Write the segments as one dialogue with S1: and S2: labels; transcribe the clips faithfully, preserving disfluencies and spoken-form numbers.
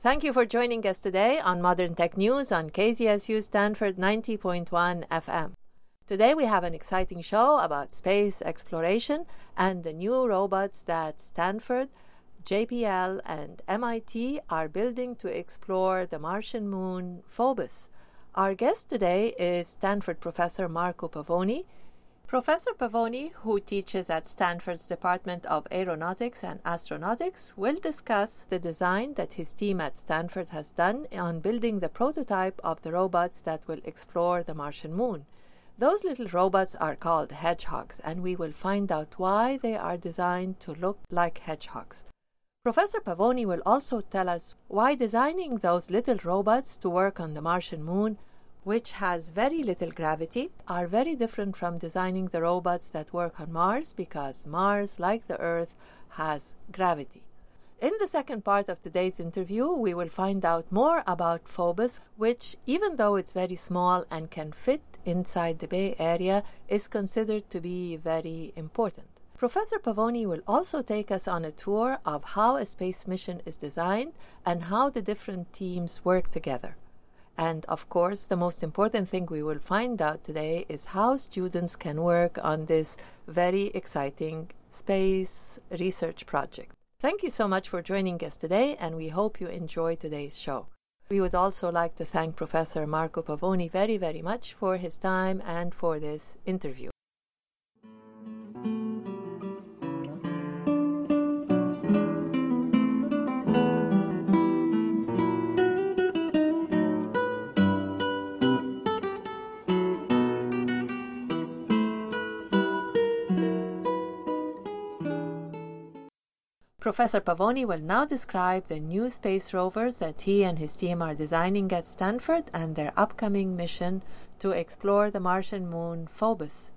S1: Thank you for joining us today on Modern Tech News on K Z S U Stanford ninety point one F M. Today we have an exciting show about space exploration and the new robots that Stanford, J P L, and M I T are building to explore the Martian moon Phobos. Our guest today is Stanford Professor Marco Pavoni. Professor Pavoni, who teaches at Stanford's Department of Aeronautics and Astronautics, will discuss the design that his team at Stanford has done on building the prototype of the robots that will explore the Martian moon. Those little robots are called hedgehogs, and we will find out why they are designed to look like hedgehogs. Professor Pavoni will also tell us why designing those little robots to work on the Martian moon, which has very little gravity, are very different from designing the robots that work on Mars, because Mars, like the Earth, has gravity. In the second part of today's interview, we will find out more about Phobos, which, even though it's very small and can fit inside the Bay Area, is considered to be very important. Professor Pavoni will also take us on a tour of how a space mission is designed and how the different teams work together. And of course, the most important thing we will find out today is how students can work on this very exciting space research project. Thank you so much for joining us today, and we hope you enjoy today's show. We would also like to thank Professor Marco Pavoni very, very much for his time and for this interview. Professor Pavoni will now describe the new space rovers that he and his team are designing at Stanford and their upcoming mission to explore the Martian moon Phobos.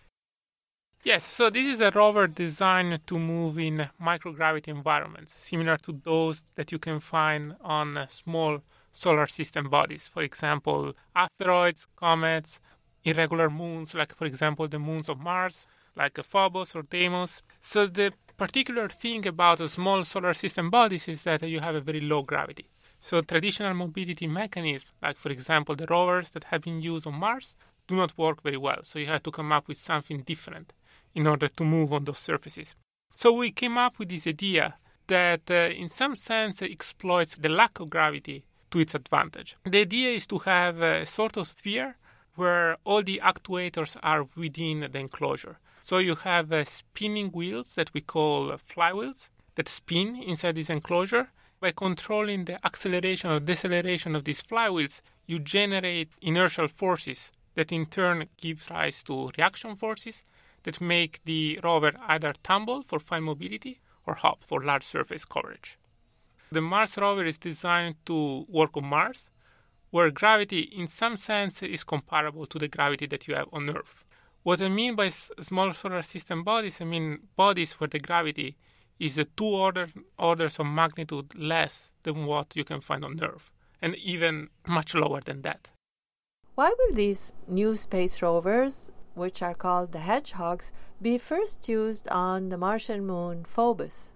S2: Yes, so this is a rover designed to move in microgravity environments, similar to those that you can find on small solar system bodies. For example, asteroids, comets, irregular moons, like, for example, the moons of Mars, like Phobos or Deimos. So the particular thing about a small solar system bodies is that you have a very low gravity. So traditional mobility mechanisms, like for example the rovers that have been used on Mars, do not work very well. So you have to come up with something different in order to move on those surfaces. So we came up with this idea that uh, in some sense exploits the lack of gravity to its advantage. The idea is to have a sort of sphere where all the actuators are within the enclosure. So you have uh, spinning wheels that we call uh, flywheels that spin inside this enclosure. By controlling the acceleration or deceleration of these flywheels, you generate inertial forces that in turn give rise to reaction forces that make the rover either tumble for fine mobility or hop for large surface coverage. The Mars rover is designed to work on Mars, where gravity in some sense is comparable to the gravity that you have on Earth. What I mean by s- small solar system bodies, I mean bodies where the gravity is a two order, orders of magnitude less than what you can find on Earth, and even much lower than that.
S1: Why will these new space rovers, which are called the hedgehogs, be first used on the Martian moon Phobos?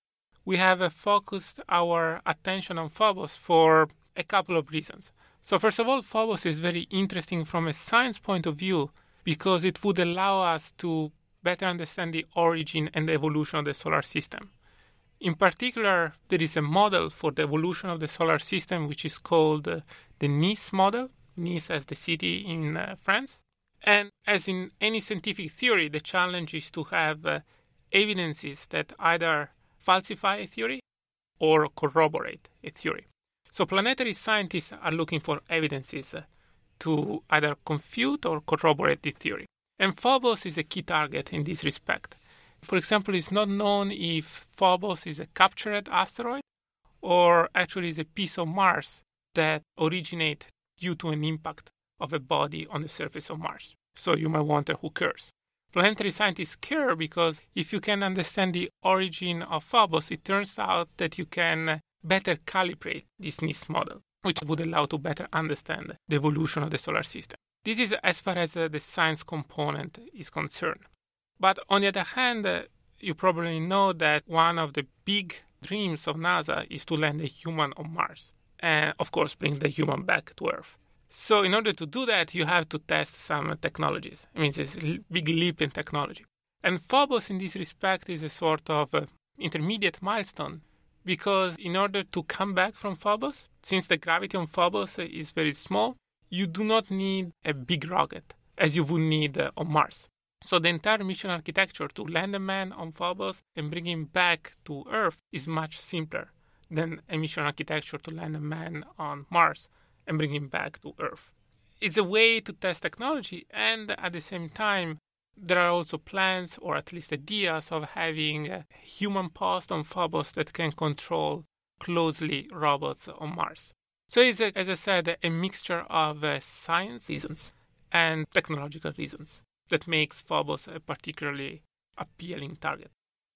S2: We have uh, focused our attention on Phobos for a couple of reasons. So first of all, Phobos is very interesting from a science point of view, because it would allow us to better understand the origin and the evolution of the solar system. In particular, there is a model for the evolution of the solar system which is called uh, the Nice model, Nice as the city in uh, France. And as in any scientific theory, the challenge is to have uh, evidences that either falsify a theory or corroborate a theory. So planetary scientists are looking for evidences uh, to either confute or corroborate the theory. And Phobos is a key target in this respect. For example, it's not known if Phobos is a captured asteroid or actually is a piece of Mars that originates due to an impact of a body on the surface of Mars. So you might wonder who cares. Planetary scientists care because if you can understand the origin of Phobos, it turns out that you can better calibrate this Nice model, which would allow to better understand the evolution of the solar system. This is as far as uh, the science component is concerned. But on the other hand, uh, you probably know that one of the big dreams of NASA is to land a human on Mars and, of course, bring the human back to Earth. So in order to do that, you have to test some technologies. I mean, it's a big leap in technology. And Phobos, in this respect, is a sort of uh, intermediate milestone, because in order to come back from Phobos, since the gravity on Phobos is very small, you do not need a big rocket as you would need uh, on Mars. So the entire mission architecture to land a man on Phobos and bring him back to Earth is much simpler than a mission architecture to land a man on Mars and bring him back to Earth. It's a way to test technology, and at the same time, there are also plans, or at least ideas, of having a human post on Phobos that can control closely robots on Mars. So it's, a, as I said, a mixture of uh, science reasons and technological reasons that makes Phobos a particularly appealing target.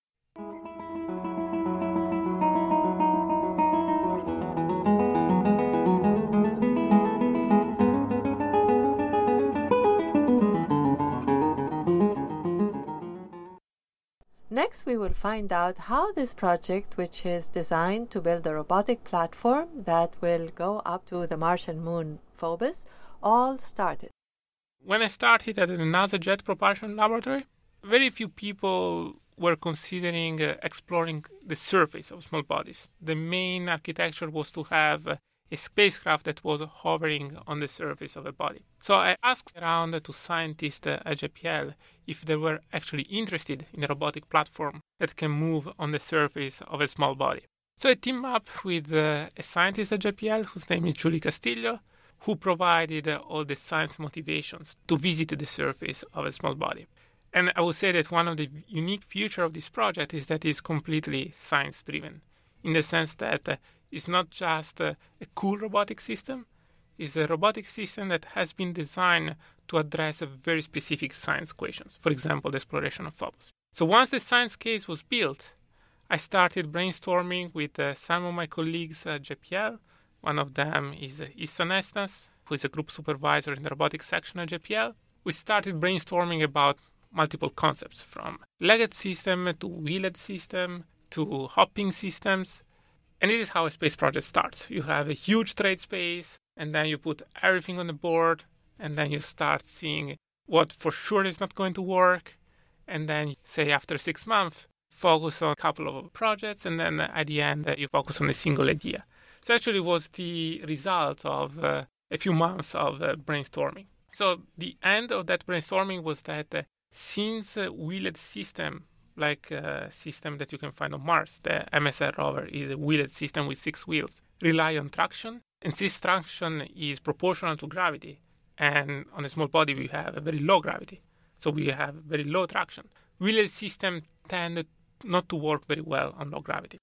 S1: Next, we will find out how this project, which is designed to build a robotic platform that will go up to the Martian moon Phobos, all started.
S2: When I started at the NASA Jet Propulsion Laboratory, very few people were considering uh, exploring the surface of small bodies. The main architecture was to have uh, a spacecraft that was hovering on the surface of a body. So I asked around to scientists at J P L if they were actually interested in a robotic platform that can move on the surface of a small body. So I teamed up with uh, a scientist at J P L whose name is Julie Castillo, who provided uh, all the science motivations to visit the surface of a small body. And I would say that one of the unique features of this project is that it's completely science-driven, in the sense that uh, it's not just uh, a cool robotic system, it's a robotic system that has been designed to address a very specific science questions, for example, the exploration of Phobos. So once the science case was built, I started brainstorming with uh, some of my colleagues at J P L. One of them is uh, Issa Nestas, who is a group supervisor in the robotics section at J P L. We started brainstorming about multiple concepts, from legged system to wheeled system to hopping systems. And this is how a space project starts. You have a huge trade space, and then you put everything on the board, and then you start seeing what for sure is not going to work. And then, say, after six months, focus on a couple of projects, and then at the end, you focus on a single idea. So actually it was the result of uh, a few months of uh, brainstorming. So the end of that brainstorming was that uh, since a wheeled system, like a system that you can find on Mars, the M S R rover is a wheeled system with six wheels, rely on traction, and this traction is proportional to gravity. And on a small body, we have a very low gravity, so we have very low traction. Wheeled systems tend not to work very well on low gravity,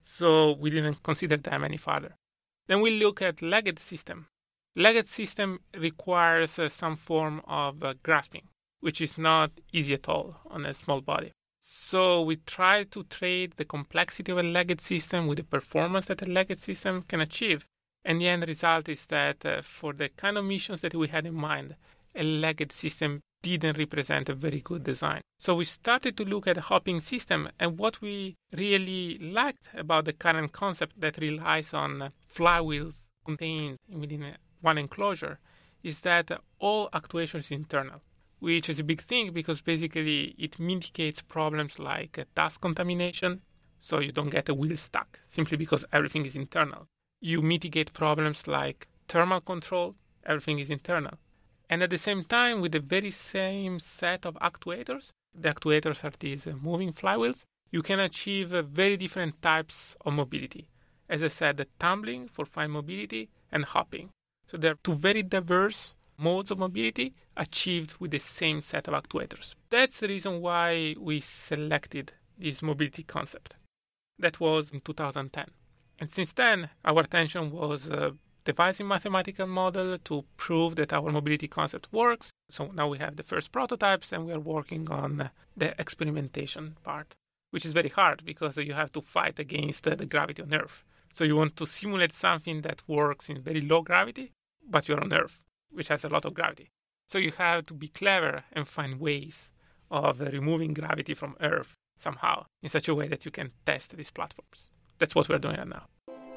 S2: so we didn't consider them any further. Then we look at legged system. Legged system requires uh, some form of uh, grasping, which is not easy at all on a small body. So we try to trade the complexity of a legged system with the performance that a legged system can achieve. And the end result is that uh, for the kind of missions that we had in mind, a legged system didn't represent a very good design. So we started to look at a hopping system, and what we really liked about the current concept that relies on uh, flywheels contained within one enclosure is that uh, all actuation is internal, which is a big thing because basically it mitigates problems like uh, dust contamination, so you don't get a wheel stuck simply because everything is internal. You mitigate problems like thermal control, everything is internal. And at the same time, with the very same set of actuators, the actuators are these uh, moving flywheels, you can achieve uh, very different types of mobility. As I said, the tumbling for fine mobility and hopping. So there are two very diverse modes of mobility achieved with the same set of actuators. That's the reason why we selected this mobility concept. That was in two thousand ten. And since then, our attention was uh, devising mathematical model to prove that our mobility concept works. So now we have the first prototypes and we are working on uh, the experimentation part, which is very hard because you have to fight against uh, the gravity on Earth. So you want to simulate something that works in very low gravity, but you're on Earth, which has a lot of gravity. So you have to be clever and find ways of uh, removing gravity from Earth somehow in such a way that you can test these platforms. that's what we're doing right now.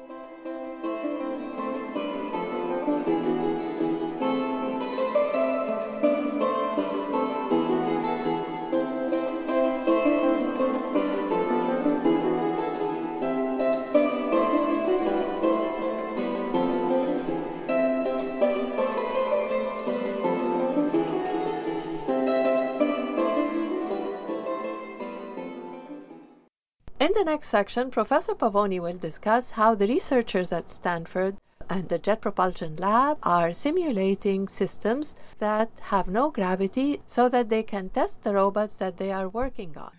S1: In the next section, Professor Pavoni will discuss how the researchers at Stanford and the Jet Propulsion Lab are simulating systems that have no gravity so that they can test the robots that they are working on.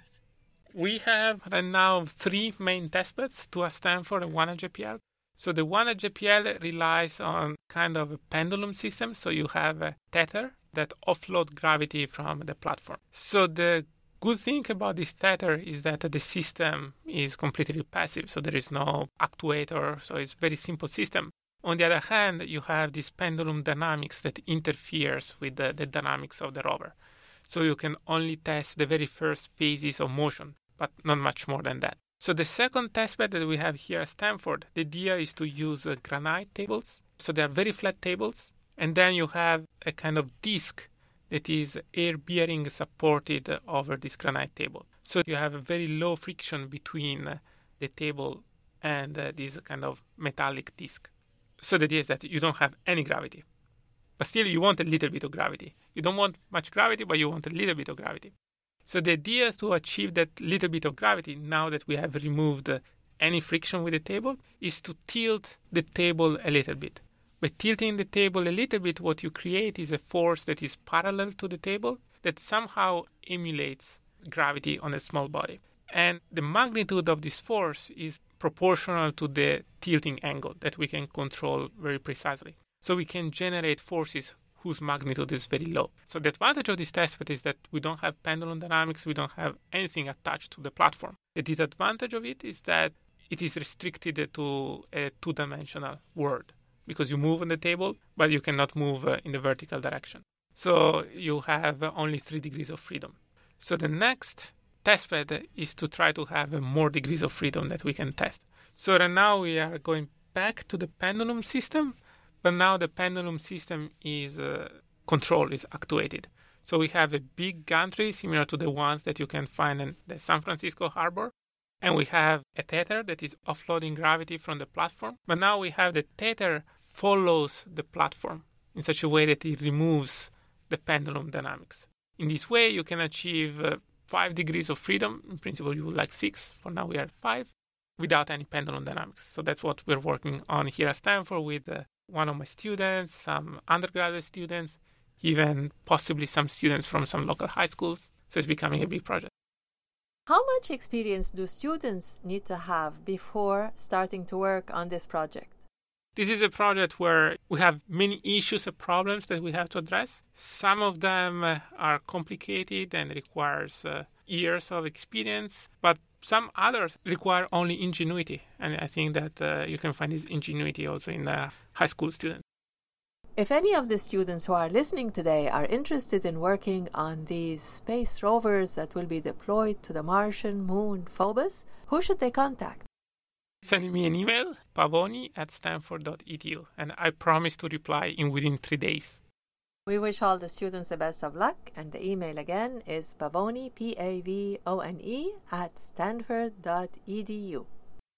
S2: We have right now three main testbeds, two at Stanford and one at J P L. So the one at J P L relies on kind of a pendulum system. So you have a tether that offload gravity from the platform. So the good thing about this tether is that the system is completely passive, so there is no actuator, so it's a very simple system. On the other hand, you have this pendulum dynamics that interferes with the, the dynamics of the rover. So you can only test the very first phases of motion, but not much more than that. So the second testbed that we have here at Stanford, the idea is to use uh, granite tables. So they are very flat tables, and then you have a kind of disc that is air-bearing supported over this granite table. So you have a very low friction between uh, the table and uh, this kind of metallic disc. So the idea is that you don't have any gravity. But still you want a little bit of gravity. You don't want much gravity, but you want a little bit of gravity. So the idea to achieve that little bit of gravity, now that we have removed uh, any friction with the table, is to tilt the table a little bit. By tilting the table a little bit, what you create is a force that is parallel to the table that somehow emulates gravity on a small body. And the magnitude of this force is proportional to the tilting angle that we can control very precisely. So we can generate forces whose magnitude is very low. So the advantage of this testbed is that we don't have pendulum dynamics, we don't have anything attached to the platform. The disadvantage of it is that it is restricted to a two-dimensional world, because you move on the table, but you cannot move uh, in the vertical direction. So you have uh, only three degrees of freedom. So the next testbed is to try to have uh, more degrees of freedom that we can test. So right now we are going back to the pendulum system, but now the pendulum system is uh, controlled, is actuated. So we have a big gantry similar to the ones that you can find in the San Francisco harbor. And we have a tether that is offloading gravity from the platform. But now we have the tether follows the platform in such a way that it removes the pendulum dynamics. In this way, you can achieve uh, five degrees of freedom. In principle, you would like six. For now, we are at five without any pendulum dynamics. So that's what we're working on here at Stanford with uh, one of my students, some undergraduate students, even possibly some students from some local high schools. So it's becoming a big project.
S1: How much experience do students need to have before starting to work on this project?
S2: This is a project where we have many issues and problems that we have to address. Some of them uh, are complicated and requires uh, years of experience, but some others require only ingenuity. And I think that uh, you can find this ingenuity also in uh, high school students.
S1: If any of the students who are listening today are interested in working on these space rovers that will be deployed to the Martian moon Phobos, who should they contact?
S2: Send me an email, pavoni at stanford dot e d u, and I promise to reply in within three days.
S1: We wish all the students the best of luck, and the email again is pavoni, P A V O N E, at stanford dot e d u.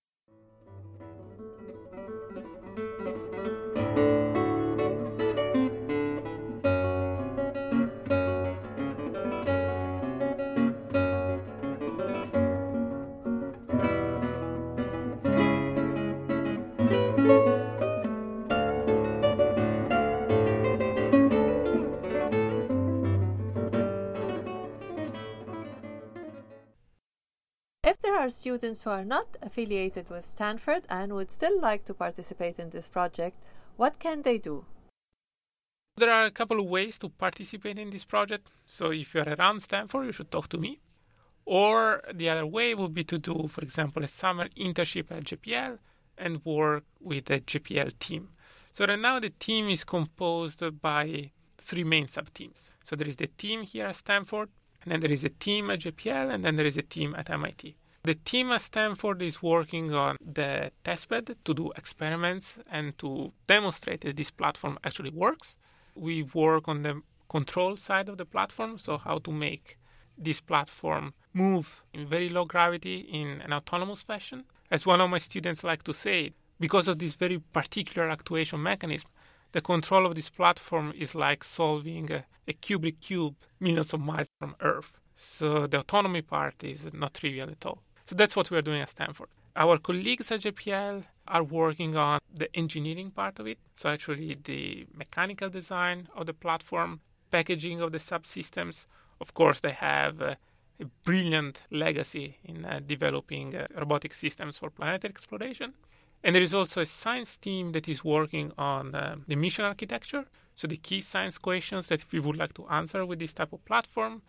S1: If there are students who are not affiliated with Stanford and would still like to participate in this project, what can they do?
S2: There are a couple of ways to participate in this project. So if you're around Stanford, you should talk to me. Or the other way would be to do, for example, a summer internship at J P L and work with the J P L team. So right now the team is composed by three main sub-teams. So there is the team here at Stanford, and then there is a team at J P L, and then there is a team at M I T. The team at Stanford is working on the testbed to do experiments and to demonstrate that this platform actually works. We work on the control side of the platform, so how to make this platform move in very low gravity in an autonomous fashion. As one of my students like to say, because of this very particular actuation mechanism, the control of this platform is like solving a, a Kubrick cube millions of miles from Earth. So the autonomy part is not trivial at all. So that's what we're doing at Stanford. Our colleagues at J P L are working on the engineering part of it. So actually the mechanical design of the platform, packaging of the subsystems. Of course, they have uh, a brilliant legacy in uh, developing uh, robotic systems for planetary exploration. And there is also a science team that is working on uh, the mission architecture, so the key science questions that we would like to answer with this type of platform,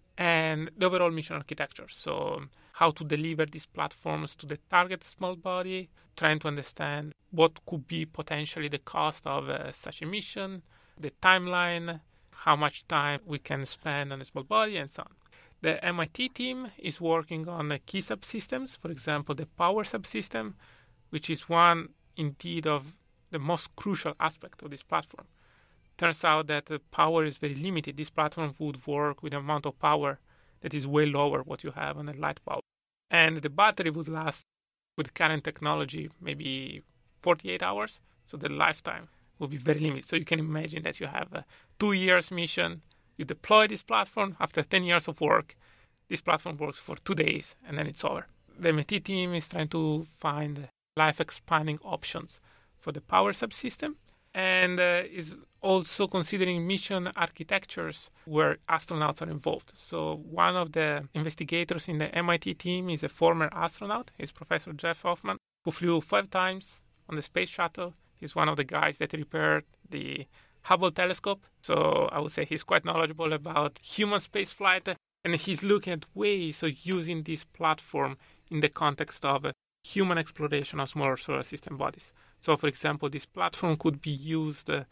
S2: and the overall mission architecture. So how to deliver these platforms to the target small body, trying to understand what could be potentially the cost of uh, such a mission, the timeline, how much time we can spend on a small body, and so on. The M I T team is working on the key subsystems, for example, the power subsystem, which is one indeed of the most crucial aspect of this platform. Turns out that the power is very limited. This platform would work with an amount of power that is way lower what you have on a light bulb. And the battery would last, with current technology, maybe forty-eight hours. So the lifetime will be very limited. So you can imagine that you have a two years mission. You deploy this platform. After ten years of work, this platform works for two days, and then it's over. The M I T team is trying to find life-expanding options for the power subsystem, and uh, is also considering mission architectures where astronauts are involved. So one of the investigators in the M I T team is a former astronaut. He's Professor Jeff Hoffman, who flew five times on the space shuttle. He's one of the guys that repaired the Hubble telescope. So I would say he's quite knowledgeable about human space flight, and he's looking at ways of using this platform in the context of uh, human exploration of smaller solar system bodies. So, for example, this platform could be used uh,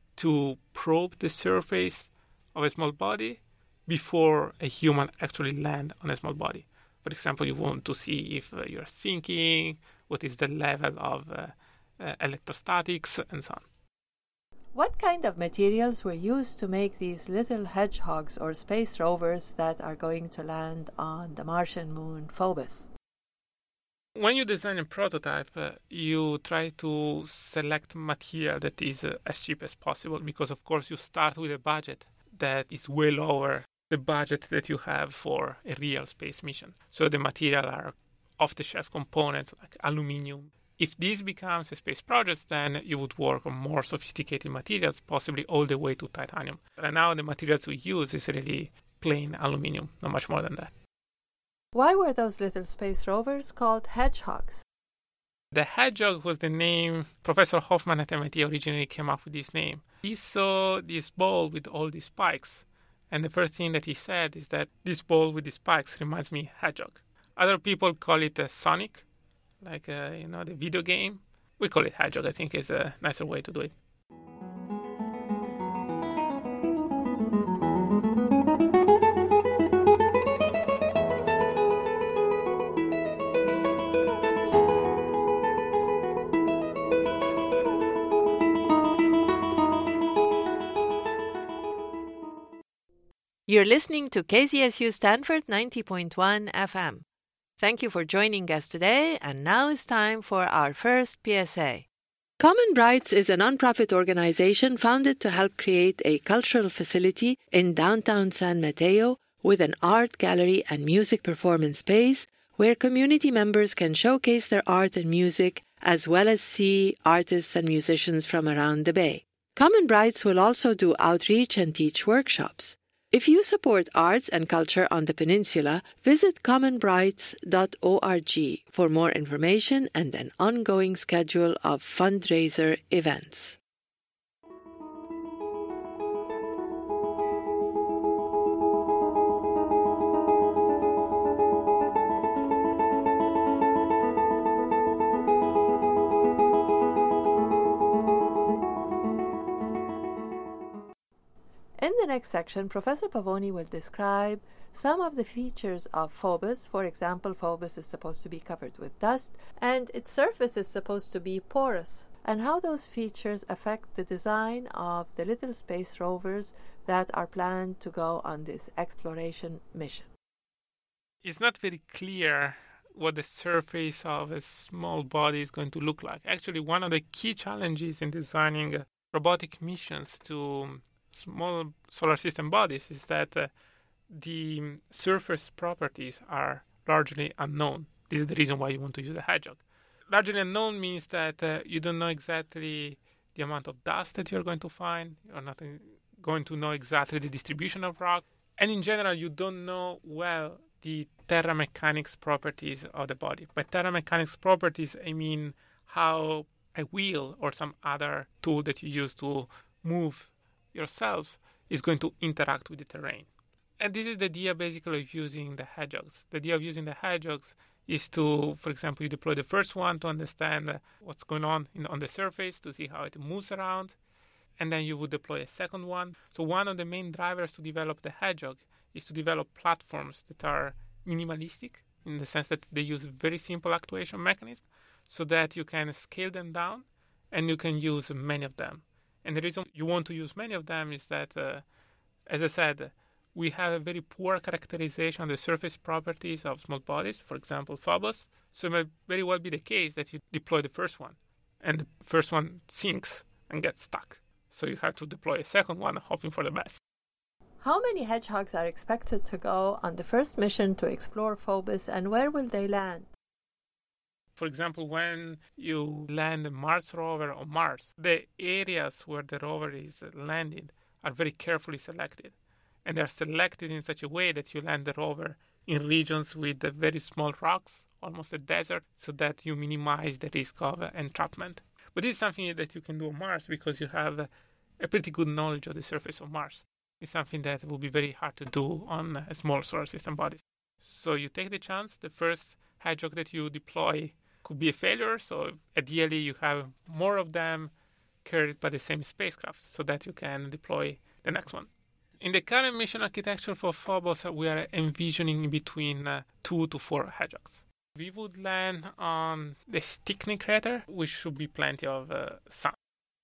S2: to probe the surface of a small body before a human actually lands on a small body. For example, you want to see if uh, you're sinking, what is the level of uh, uh, electrostatics, and so on.
S1: What kind of materials were used to make these little hedgehogs or space rovers that are going to land on the Martian moon Phobos?
S2: When you design a prototype, uh, you try to select material that is uh, as cheap as possible because, of course, you start with a budget that is way lower the budget that you have for a real space mission. So the material are off-the-shelf components like aluminum. If this becomes a space project, then you would work on more sophisticated materials, possibly all the way to titanium. Right now, the materials we use is really plain aluminum, not much more than that.
S1: Why were those little space rovers called hedgehogs?
S2: The hedgehog was the name Professor Hoffman at M I T originally came up with this name. He saw this ball with all these spikes, and the first thing that he said is that this ball with the spikes reminds me hedgehog. Other people call it a Sonic, like uh, you know the video game. We call it hedgehog. I think is a nicer way to do it.
S1: You're listening to K Z S U Stanford ninety point one F M. Thank you for joining us today, and now it's time for our first P S A. Common Brights is a nonprofit organization founded to help create a cultural facility in downtown San Mateo with an art gallery and music performance space where community members can showcase their art and music as well as see artists and musicians from around the Bay. Common Brights will also do outreach and teach workshops. If you support arts and culture on the peninsula, visit common brights dot org for more information and an ongoing schedule of fundraiser events. In In the next section, Professor Pavoni will describe some of the features of Phobos. For example, Phobos is supposed to be covered with dust, and its surface is supposed to be porous, and how those features affect the design of the little space rovers that are planned to go on this exploration mission.
S2: It's not very clear what the surface of a small body is going to look like. Actually, one of the key challenges in designing robotic missions to small solar system bodies is that uh, the surface properties are largely unknown. This is the reason why you want to use a hedgehog. Largely unknown means that uh, you don't know exactly the amount of dust that you're going to find. You're not going to know exactly the distribution of rock. And in general, you don't know well the thermomechanics properties of the body. By thermomechanics properties, I mean how a wheel or some other tool that you use to move yourself is going to interact with the terrain. And this is the idea basically of using the hedgehogs. The idea of using the hedgehogs is to, for example, you deploy the first one to understand what's going on in, on the surface, to see how it moves around, and then you would deploy a second one. So one of the main drivers to develop the hedgehog is to develop platforms that are minimalistic, in the sense that they use very simple actuation mechanisms, so that you can scale them down and you can use many of them. And the reason you want to use many of them is that, uh, as I said, we have a very poor characterization of the surface properties of small bodies, for example, Phobos. So it may very well be the case that you deploy the first one, and the first one sinks and gets stuck. So you have to deploy a second one, hoping for the best.
S1: How many hedgehogs are expected to go on the first mission to explore Phobos, and where will they land?
S2: For example, when you land a Mars rover on Mars, the areas where the rover is landing are very carefully selected. And they're selected in such a way that you land the rover in regions with very small rocks, almost a desert, so that you minimize the risk of entrapment. But this is something that you can do on Mars because you have a pretty good knowledge of the surface of Mars. It's something that will be very hard to do on a small solar system body. So you take the chance. The first hedgehog that you deploy could be a failure, so ideally you have more of them carried by the same spacecraft so that you can deploy the next one. In the current mission architecture for Phobos, we are envisioning between uh, two to four hedgehogs. We would land on the Stickney crater, which should be plenty of uh, sun.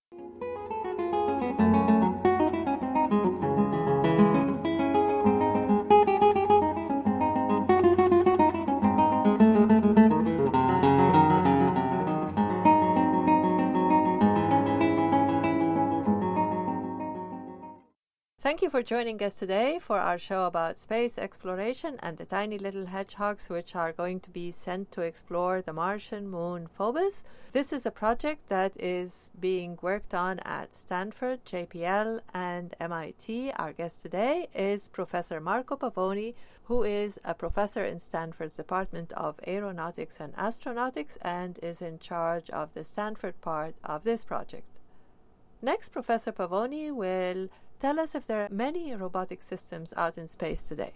S1: Thank you for joining us today for our show about space exploration and the tiny little hedgehogs which are going to be sent to explore the Martian moon Phobos. This is a project that is being worked on at Stanford, J P L, and M I T. Our guest today is Professor Marco Pavoni, who is a professor in Stanford's Department of Aeronautics and Astronautics and is in charge of the Stanford part of this project. Next, Professor Pavoni will tell us if there are many robotic systems out in space today.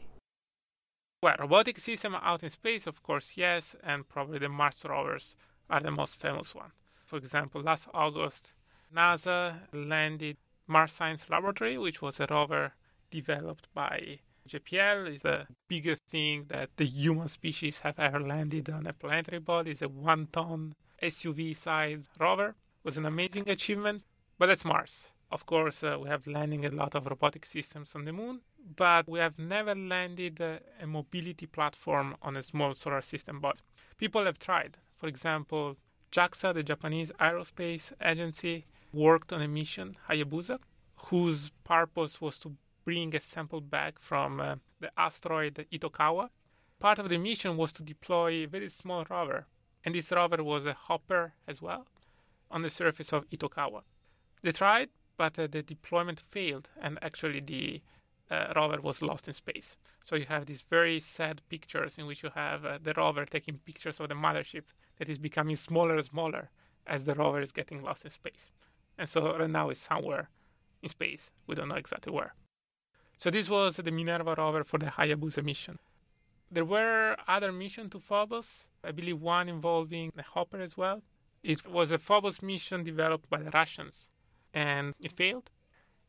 S2: Well, robotic systems out in space, of course, yes, and probably the Mars rovers are the most famous one. For example, last August, NASA landed Mars Science Laboratory, which was a rover developed by J P L. It's the biggest thing that the human species have ever landed on a planetary body. It's a one-ton S U V-sized rover. It was an amazing achievement, but that's Mars. Of course, uh, we have landing a lot of robotic systems on the moon, but we have never landed uh, a mobility platform on a small solar system body. People have tried. For example, JAXA, the Japanese Aerospace Agency, worked on a mission, Hayabusa, whose purpose was to bring a sample back from uh, the asteroid Itokawa. Part of the mission was to deploy a very small rover, and this rover was a hopper as well, on the surface of Itokawa. They tried, but uh, the deployment failed, and actually the uh, rover was lost in space. So you have these very sad pictures in which you have uh, the rover taking pictures of the mothership that is becoming smaller and smaller as the rover is getting lost in space. And so right now it's somewhere in space. We don't know exactly where. So this was the Minerva rover for the Hayabusa mission. There were other missions to Phobos, I believe one involving a hopper as well. It was a Phobos mission developed by the Russians, and it failed.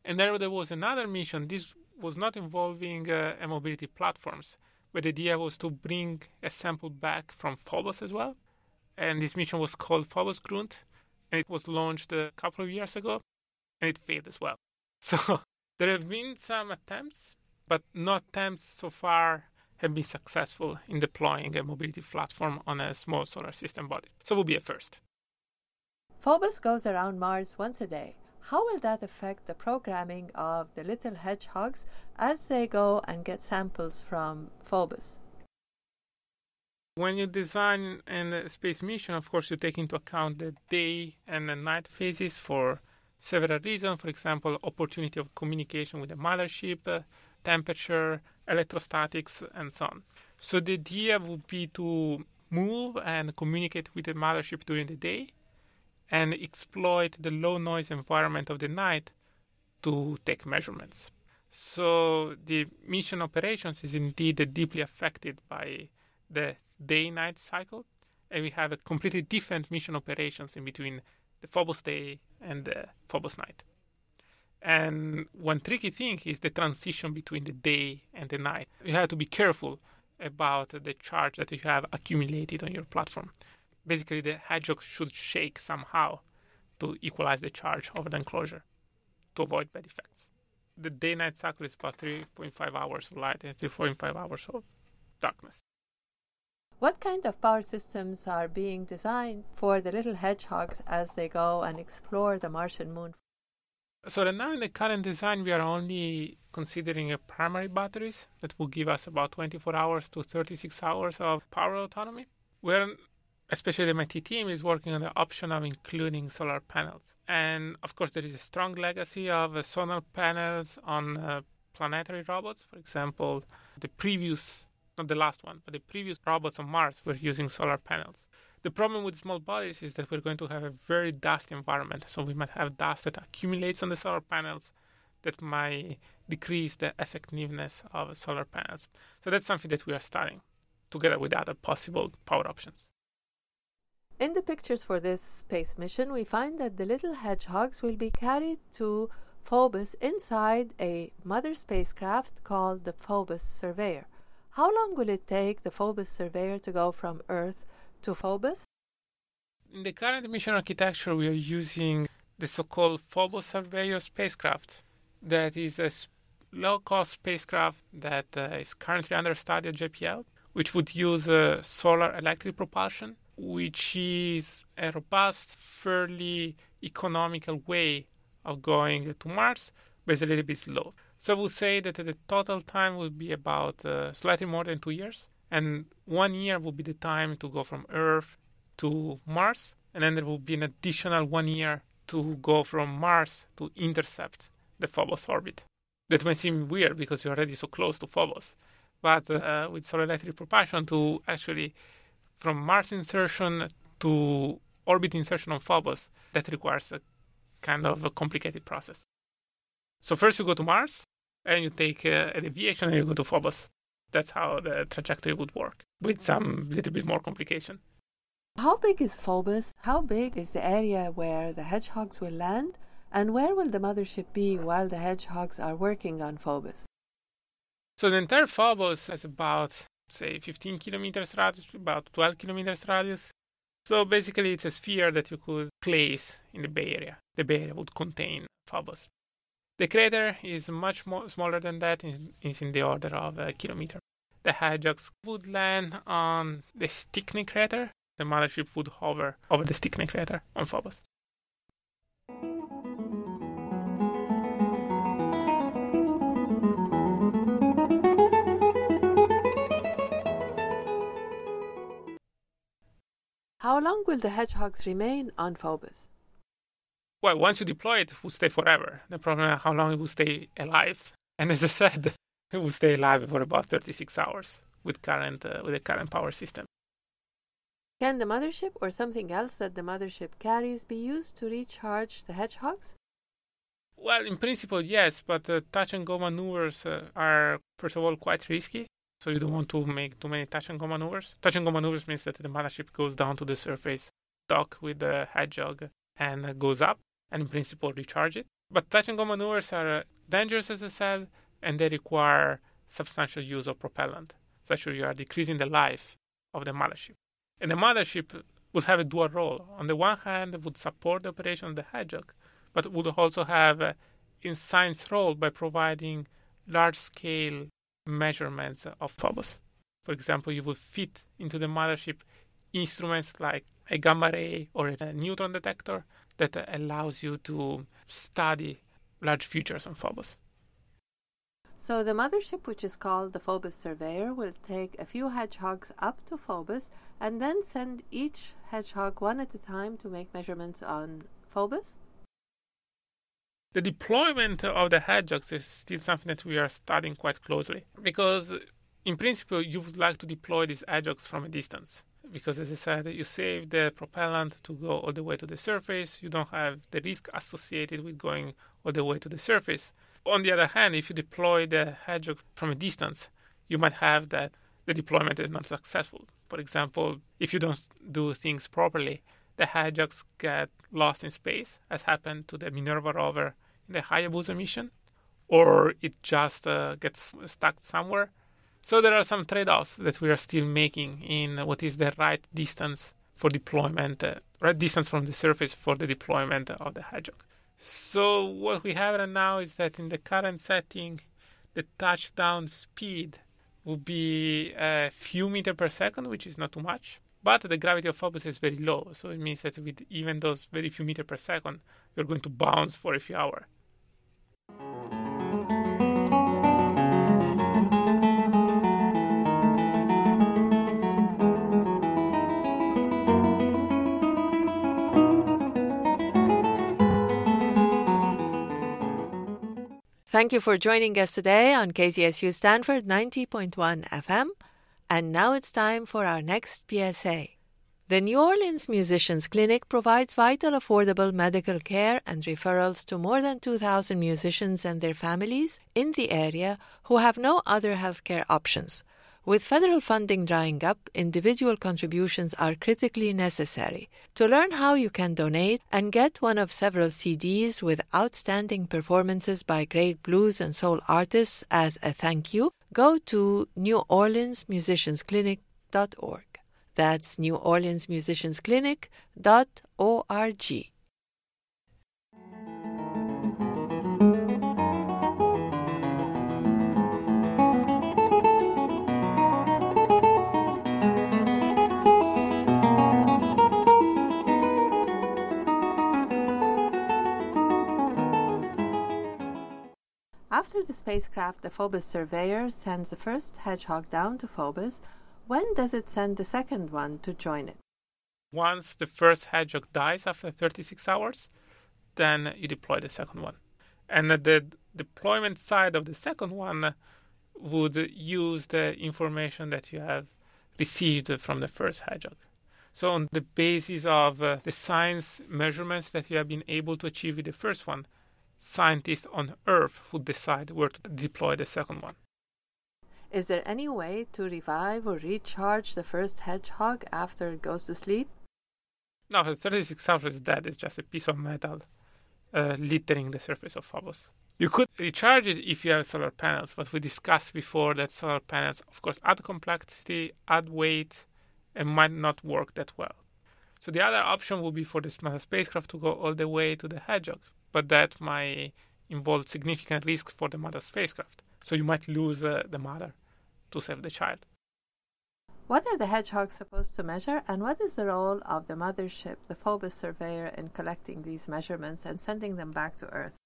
S2: And then there was another mission. This was not involving uh, mobility platforms, but the idea was to bring a sample back from Phobos as well. And this mission was called Phobos Grunt, and it was launched a couple of years ago, and it failed as well. So there have been some attempts, but no attempts so far have been successful in deploying a mobility platform on a small solar system body. So it will be a first.
S1: Phobos goes around Mars once a day. How will that affect the programming of the little hedgehogs as they go and get samples from Phobos?
S2: When you design a space mission, of course, you take into account the day and the night phases for several reasons. For example, opportunity of communication with the mothership, uh, temperature, electrostatics, and so on. So the idea would be to move and communicate with the mothership during the day and exploit the low noise environment of the night to take measurements. So the mission operations is indeed deeply affected by the day-night cycle, and we have a completely different mission operations in between the Phobos day and the Phobos night. And one tricky thing is the transition between the day and the night. You have to be careful about the charge that you have accumulated on your platform. Basically, the hedgehog should shake somehow to equalize the charge of the enclosure to avoid bad effects. The day-night cycle is about three point five hours of light and three point five hours of darkness.
S1: What kind of power systems are being designed for the little hedgehogs as they go and explore the Martian moon?
S2: So right now in the current design, we are only considering a primary batteries that will give us about twenty-four hours to thirty-six hours of power autonomy. We're, especially the M I T team, is working on the option of including solar panels. And of course, there is a strong legacy of uh, solar panels on uh, planetary robots. For example, the previous, not the last one, but the previous robots on Mars were using solar panels. The problem with small bodies is that we're going to have a very dusty environment. So we might have dust that accumulates on the solar panels that might decrease the effectiveness of solar panels. So that's something that we are studying together with other possible power options.
S1: In the pictures for this space mission, we find that the little hedgehogs will be carried to Phobos inside a mother spacecraft called the Phobos Surveyor. How long will it take the Phobos Surveyor to go from Earth to Phobos?
S2: In the current mission architecture, we are using the so-called Phobos Surveyor spacecraft. That is a low-cost spacecraft that uh, is currently under study at J P L, which would use uh, solar electric propulsion, which is a robust, fairly economical way of going to Mars, but it's a little bit slow. So I would say that the total time would be about uh, slightly more than two years. And one year will be the time to go from Earth to Mars. And then there will be an additional one year to go from Mars to intercept the Phobos orbit. That might seem weird because you're already so close to Phobos. But uh, with solar electric propulsion, to actually from Mars insertion to orbit insertion on Phobos, that requires a kind of a complicated process. So first you go to Mars, and you take uh, a deviation, and you go to Phobos. That's how the trajectory would work, with some little bit more complication.
S1: How big is Phobos? How big is the area where the hedgehogs will land? And where will the mothership be while the hedgehogs are working on Phobos?
S2: So the entire Phobos has about, say, fifteen kilometers radius, about twelve kilometers radius. So basically it's a sphere that you could place in the Bay Area. The Bay Area would contain Phobos. The crater is much more smaller than that. It's in the order of a kilometer. The hedgehogs would land on the Stickney crater. The mothership would hover over the Stickney crater on Phobos.
S1: How long will the hedgehogs remain on Phobos?
S2: Well, once you deploy it, it will stay forever. The problem is how long it will stay alive. And as I said, it will stay alive for about thirty-six hours with current uh, with the current power system.
S1: Can the mothership or something else that the mothership carries be used to recharge the hedgehogs?
S2: Well, in principle, yes, but uh, touch and go maneuvers uh, are, first of all, quite risky. So you don't want to make too many touch and go maneuvers. Touch and go maneuvers means that the mothership goes down to the surface, dock with the hedgehog, and uh, goes up, and in principle recharge it. But touch and go maneuvers are uh, dangerous, as I said, and they require substantial use of propellant. So actually you are decreasing the life of the mothership. And the mothership would have a dual role. On the one hand, it would support the operation of the Hedgehog, but would also have a in science role by providing large-scale measurements of Phobos. For example, you would fit into the mothership instruments like a gamma ray or a neutron detector that allows you to study large features on Phobos.
S1: So the mothership, which is called the Phobos Surveyor, will take a few hedgehogs up to Phobos and then send each hedgehog one at a time to make measurements on Phobos?
S2: The deployment of the hedgehogs is still something that we are studying quite closely because, in principle, you would like to deploy these hedgehogs from a distance. Because, as I said, you save the propellant to go all the way to the surface. You don't have the risk associated with going all the way to the surface. On the other hand, if you deploy the hedgehog from a distance, you might have that the deployment is not successful. For example, if you don't do things properly, the hedgehogs get lost in space, as happened to the Minerva rover in the Hayabusa mission, or it just uh, gets stuck somewhere. So there are some trade-offs that we are still making in what is the right distance for deployment, uh, right distance from the surface for the deployment of the hedgehog. So what we have right now is that in the current setting, the touchdown speed will be a few meters per second, which is not too much. But the gravity of Phobos is very low, so it means that with even those very few meters per second, you're going to bounce for a few hours.
S1: Thank you for joining us today on K Z S U Stanford ninety point one F M. And now it's time for our next P S A. The New Orleans Musicians Clinic provides vital, affordable medical care and referrals to more than two thousand musicians and their families in the area who have no other healthcare options. With federal funding drying up, individual contributions are critically necessary. To learn how you can donate and get one of several C Ds with outstanding performances by great blues and soul artists as a thank you, go to new orleans musicians clinic dot org. That's new orleans musicians clinic dot org. After the spacecraft, the Phobos Surveyor, sends the first hedgehog down to Phobos, when does it send the second one to join it?
S2: Once the first hedgehog dies after thirty-six hours, then you deploy the second one. And the deployment side of the second one would use the information that you have received from the first hedgehog. So on the basis of uh, the science measurements that you have been able to achieve with the first one, scientists on Earth would decide where to deploy the second one.
S1: Is there any way to revive or recharge the first hedgehog after it goes to sleep?
S2: No, the thirty-six hours is dead. It's just a piece of metal uh, littering the surface of Phobos. You could recharge it if you have solar panels, but we discussed before that solar panels, of course, add complexity, add weight, and might not work that well. So the other option would be for the small spacecraft to go all the way to the hedgehog, but that might involve significant risk for the mother spacecraft. So you might lose uh, the mother to save the child.
S1: What are the hedgehogs supposed to measure, and what is the role of the mothership, the Phobos Surveyor, in collecting these measurements and sending them back to Earth?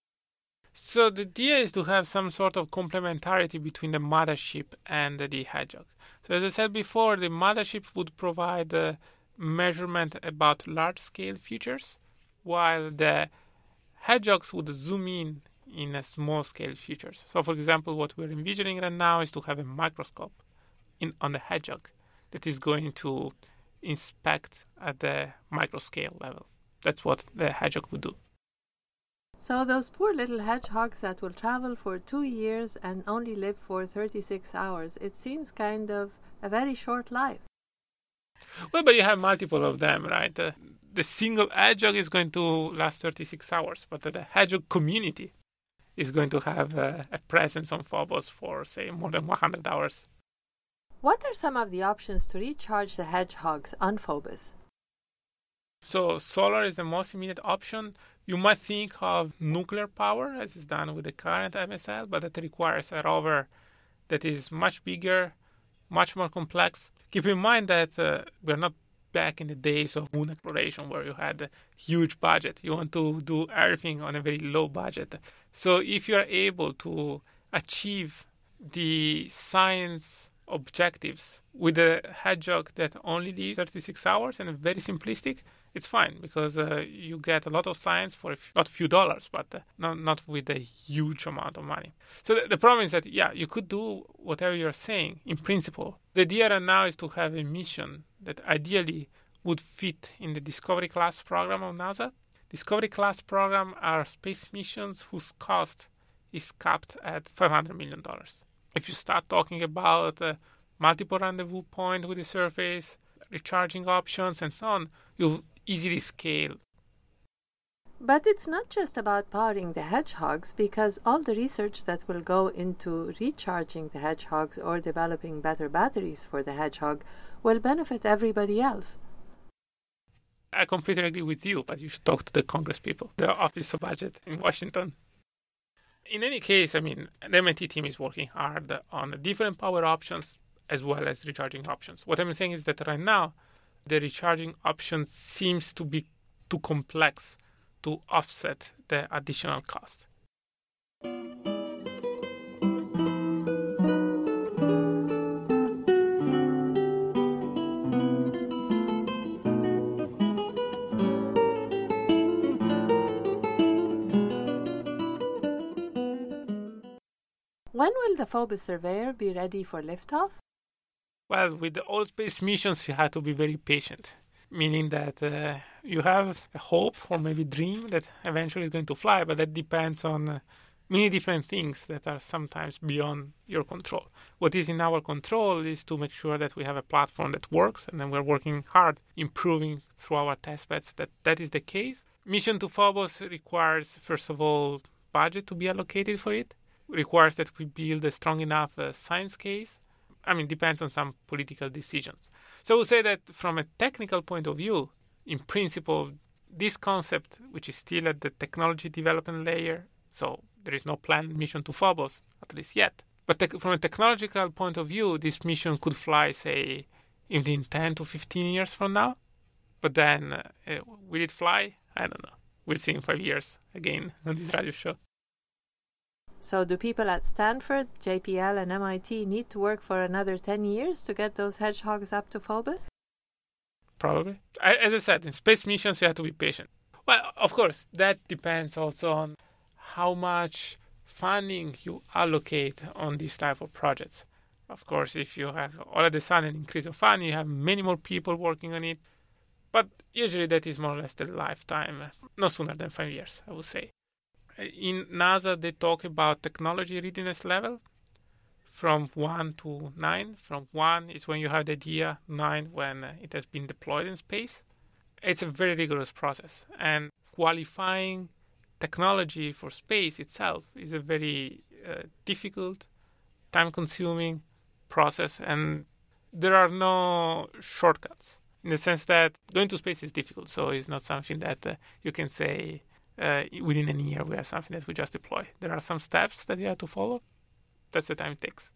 S2: So the idea is to have some sort of complementarity between the mothership and the hedgehog. So as I said before, the mothership would provide a measurement about large-scale features, while the hedgehogs would zoom in in a small-scale features. So, for example, what we're envisioning right now is to have a microscope in, on the hedgehog that is going to inspect at the microscale level. That's what the hedgehog would do.
S1: So those poor little hedgehogs that will travel for two years and only live for thirty-six hours, it seems kind of a very short life.
S2: Well, but you have multiple of them, right? Uh, the single hedgehog is going to last thirty-six hours, but the hedgehog community is going to have a, a presence on Phobos for, say, more than one hundred hours.
S1: What are some of the options to recharge the hedgehogs on Phobos?
S2: So solar is the most immediate option. You might think of nuclear power, as is done with the current M S L, but that requires a rover that is much bigger, much more complex. Keep in mind that uh, we're not back in the days of moon exploration where you had a huge budget. You want to do everything on a very low budget. So if you are able to achieve the science objectives with a hedgehog that only lives thirty-six hours and very simplistic, it's fine because uh, you get a lot of science for a few, not a few dollars, but uh, not, not with a huge amount of money. So the, the problem is that, yeah, you could do whatever you're saying in principle. The idea right now is to have a mission that ideally would fit in the Discovery Class program of NASA. Discovery Class program are space missions whose cost is capped at five hundred million dollars. If you start talking about uh, multiple rendezvous points with the surface, recharging options, and so on, you'll easily scale.
S1: But it's not just about powering the hedgehogs, because all the research that will go into recharging the hedgehogs or developing better batteries for the hedgehog will benefit everybody else.
S2: I completely agree with you, but you should talk to the Congress people, the Office of Budget in Washington. In any case, I mean, the M I T team is working hard on different power options as well as recharging options. What I'm saying is that right now, the recharging option seems to be too complex to offset the additional cost.
S1: When will the Phobos Surveyor be ready for liftoff?
S2: Well, with the old space missions, you have to be very patient, meaning that uh, you have a hope or maybe dream that eventually is going to fly, but that depends on uh, many different things that are sometimes beyond your control. What is in our control is to make sure that we have a platform that works, and then we're working hard, improving through our testbeds that that is the case. Mission to Phobos requires, first of all, budget to be allocated for it. Requires that we build a strong enough uh, science case. I mean, depends on some political decisions. So I would say that from a technical point of view, in principle, this concept, which is still at the technology development layer, so there is no planned mission to Phobos, at least yet. But te- from a technological point of view, this mission could fly, say, in ten to fifteen years from now. But then, uh, will it fly? I don't know. We'll see in five years again on this radio show.
S1: So do people at Stanford, J P L, and M I T need to work for another ten years to get those hedgehogs up to Phobos?
S2: Probably. As I said, in space missions, you have to be patient. Well, of course, that depends also on how much funding you allocate on these type of projects. Of course, if you have all of a sudden an increase of funding, you have many more people working on it. But usually that is more or less the lifetime, no sooner than five years, I would say. In NASA, they talk about technology readiness level from one to nine. From one is when you have the idea, nine when it has been deployed in space. It's a very rigorous process. And qualifying technology for space itself is a very uh, difficult, time-consuming process. And there are no shortcuts in the sense that going to space is difficult. So it's not something that uh, you can say, Uh, within a year, we have something that we just deploy. There are some steps that you have to follow. That's the time it takes.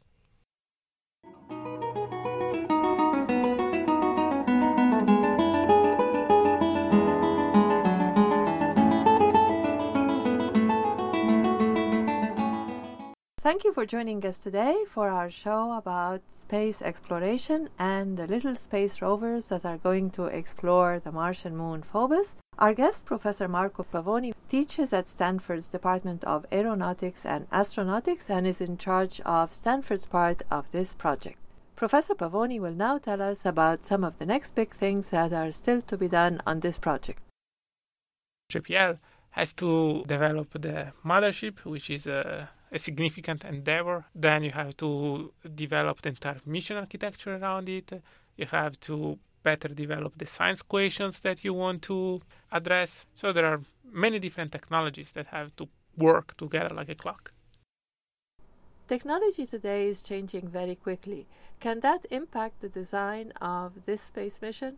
S1: Thank you for joining us today for our show about space exploration and the little space rovers that are going to explore the Martian moon Phobos. Our guest, Professor Marco Pavoni, teaches at Stanford's Department of Aeronautics and Astronautics and is in charge of Stanford's part of this project. Professor Pavoni will now tell us about some of the next big things that are still to be done on this project.
S2: J P L has to develop the mothership, which is a, a significant endeavor. Then you have to develop the entire mission architecture around it. You have to better develop the science equations that you want to address. So there are many different technologies that have to work together like a clock.
S1: Technology today is changing very quickly. Can that impact the design of this space mission?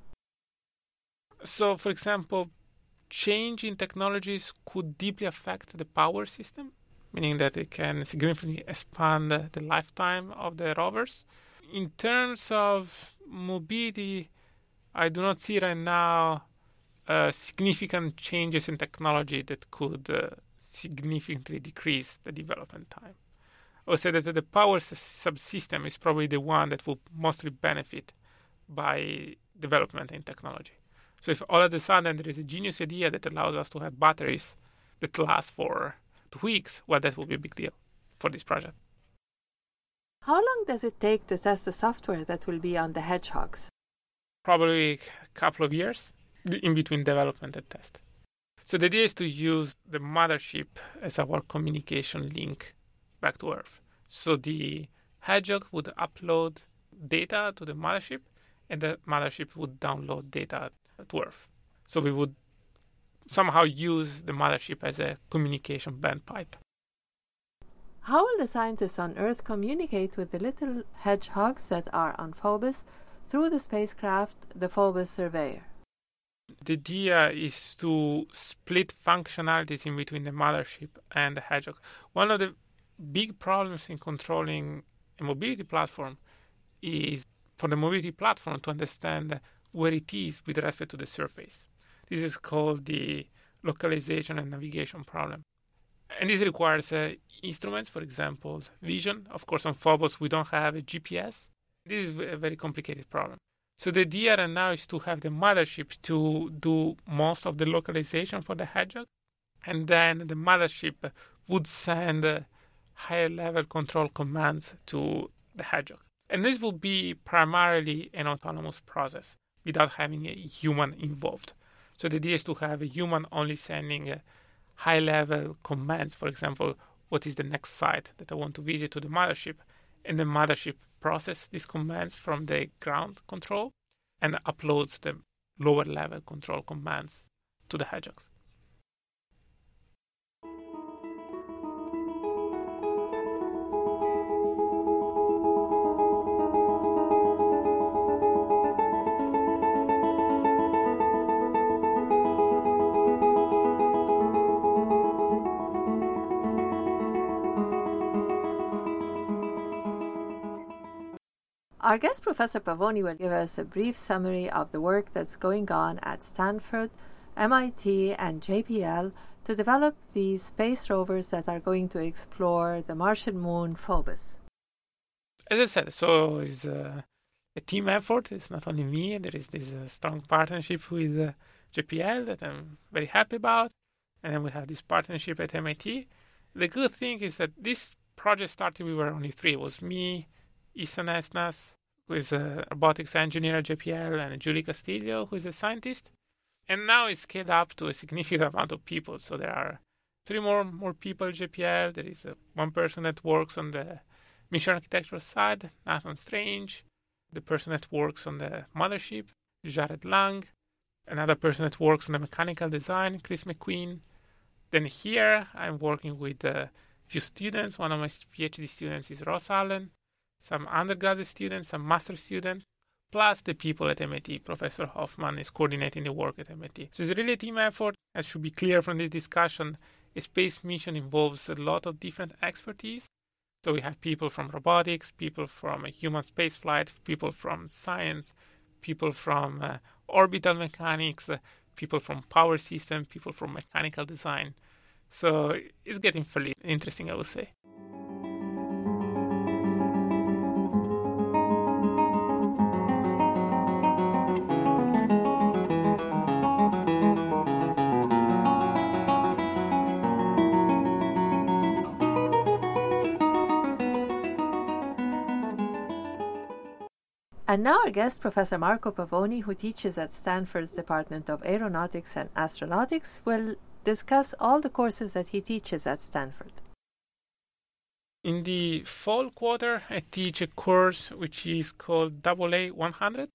S2: So, for example, change in technologies could deeply affect the power system, meaning that it can significantly expand the lifetime of the rovers. In terms of mobility, I do not see right now uh, significant changes in technology that could uh, significantly decrease the development time. I would say that the power subsystem is probably the one that will mostly benefit by development in technology. So if all of a sudden there is a genius idea that allows us to have batteries that last for two weeks, well, that will be a big deal for this project.
S1: How long does it take to test the software that will be on the Hedgehogs?
S2: Probably a couple of years in between development and test. So the idea is to use the mothership as our communication link back to Earth. So the Hedgehog would upload data to the mothership, and the mothership would download data to Earth. So we would somehow use the mothership as a communication bandpipe.
S1: How will the scientists on Earth communicate with the little hedgehogs that are on Phobos through the spacecraft, the Phobos Surveyor?
S2: The idea is to split functionalities in between the mothership and the Hedgehog. One of the big problems in controlling a mobility platform is for the mobility platform to understand where it is with respect to the surface. This is called the localization and navigation problem. And this requires uh, instruments, for example, vision. Of course, on Phobos, we don't have a G P S. This is a very complicated problem. So the idea right now is to have the mothership to do most of the localization for the Hedgehog, and then the mothership would send uh, higher-level control commands to the Hedgehog. And this will be primarily an autonomous process without having a human involved. So the idea is to have a human only sending uh, high-level commands, for example, what is the next site that I want to visit to the mothership, and the mothership process these commands from the ground control and uploads the lower-level control commands to the Hedgehogs.
S1: Our guest, Professor Pavoni, will give us a brief summary of the work that's going on at Stanford, M I T, and J P L to develop these space rovers that are going to explore the Martian moon Phobos.
S2: As I said, so it's a, a team effort. It's not only me. There is this uh, strong partnership with uh, J P L that I'm very happy about. And then we have this partnership at M I T. The good thing is that this project started, we were only three. It was me, Isan Esnas, who is a robotics engineer at J P L, and Julie Castillo, who is a scientist. And now it's scaled up to a significant amount of people. So there are three more, more people at J P L. There is a, one person that works on the mission architecture side, Nathan Strange. The person that works on the mothership, Jared Lang. Another person that works on the mechanical design, Chris McQueen. Then here I'm working with a few students. One of my PhD students is Ross Allen. Some undergraduate students, some master students, plus the people at M I T. Professor Hoffman is coordinating the work at M I T. So it's really a team effort. As should be clear from this discussion, a space mission involves a lot of different expertise. So we have people from robotics, people from human spaceflight, people from science, people from uh, orbital mechanics, uh, people from power system, people from mechanical design. So it's getting fairly interesting, I would say.
S1: And now our guest, Professor Marco Pavoni, who teaches at Stanford's Department of Aeronautics and Astronautics, will discuss all the courses that he teaches at Stanford.
S2: In the fall quarter, I teach a course which is called A A one hundred.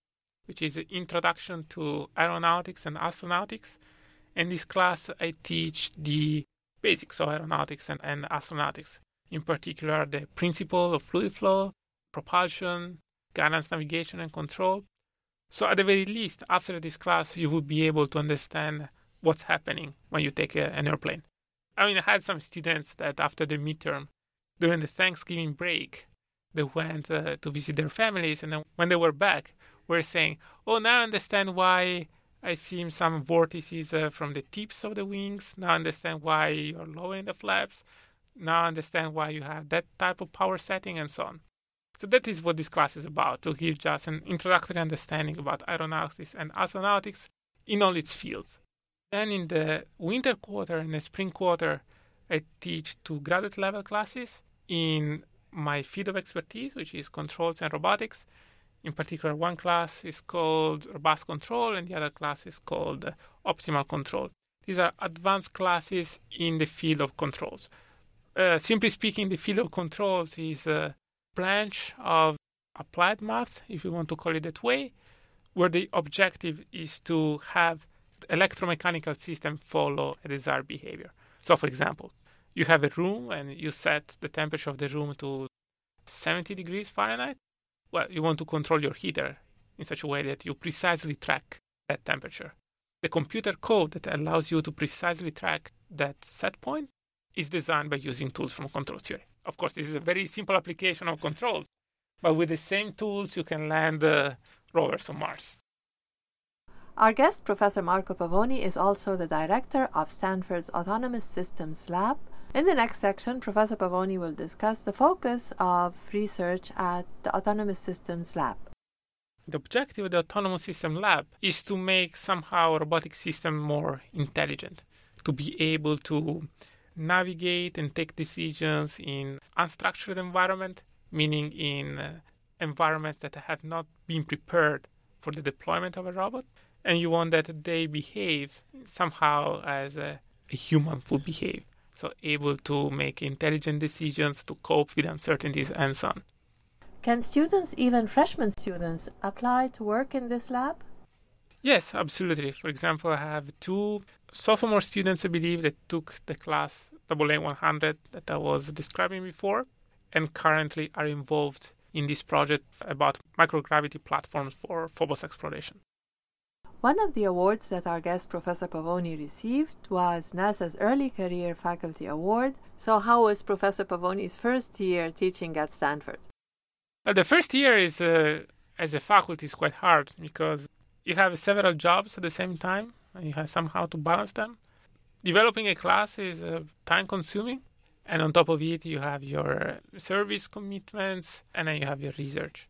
S2: which is an introduction to aeronautics and astronautics. In this class, I teach the basics of aeronautics and, and astronautics, in particular the principle of fluid flow, propulsion, guidance, navigation, and control. So at the very least, after this class, you will be able to understand what's happening when you take a, an airplane. I mean, I had some students that after the midterm, during the Thanksgiving break, they went uh, to visit their families, and then when they were back, were saying, oh, now I understand why I see some vortices uh, from the tips of the wings. Now I understand why you're lowering the flaps. Now I understand why you have that type of power setting and so on. So that is what this class is about, to give just an introductory understanding about aeronautics and astronautics in all its fields. Then in the winter quarter and the spring quarter, I teach two graduate level classes in my field of expertise, which is controls and robotics. In particular, one class is called robust control and the other class is called optimal control. These are advanced classes in the field of controls. Uh, simply speaking, the field of controls is a branch of applied math, if you want to call it that way, where the objective is to have the electromechanical system follow a desired behavior. So, for example, you have a room and you set the temperature of the room to seventy degrees Fahrenheit. Well, you want to control your heater in such a way that you precisely track that temperature. The computer code that allows you to precisely track that set point is designed by using tools from control theory. Of course, this is a very simple application of controls, but with the same tools, you can land uh, rovers on Mars.
S1: Our guest, Professor Marco Pavoni, is also the director of Stanford's Autonomous Systems Lab. In the next section, Professor Pavoni will discuss the focus of research at the Autonomous Systems Lab.
S2: The objective of the Autonomous Systems Lab is to make somehow a robotic system more intelligent, to be able to navigate and take decisions in unstructured environment, meaning in uh, environments that have not been prepared for the deployment of a robot, and you want that they behave somehow as a, a human would behave. So able to make intelligent decisions, to cope with uncertainties, and so on.
S1: Can students, even freshman students, apply to work in this lab?
S2: Yes, absolutely. For example, I have two sophomore students, I believe, that took the class A A one hundred that I was describing before, and currently are involved in this project about microgravity platforms for Phobos exploration.
S1: One of the awards that our guest Professor Pavoni received was NASA's Early Career Faculty Award. So how was Professor Pavoni's first year teaching at Stanford?
S2: Well, the first year is uh, as a faculty is quite hard because you have several jobs at the same time and you have somehow to balance them. Developing a class is uh, time consuming, and on top of it you have your service commitments and then you have your research.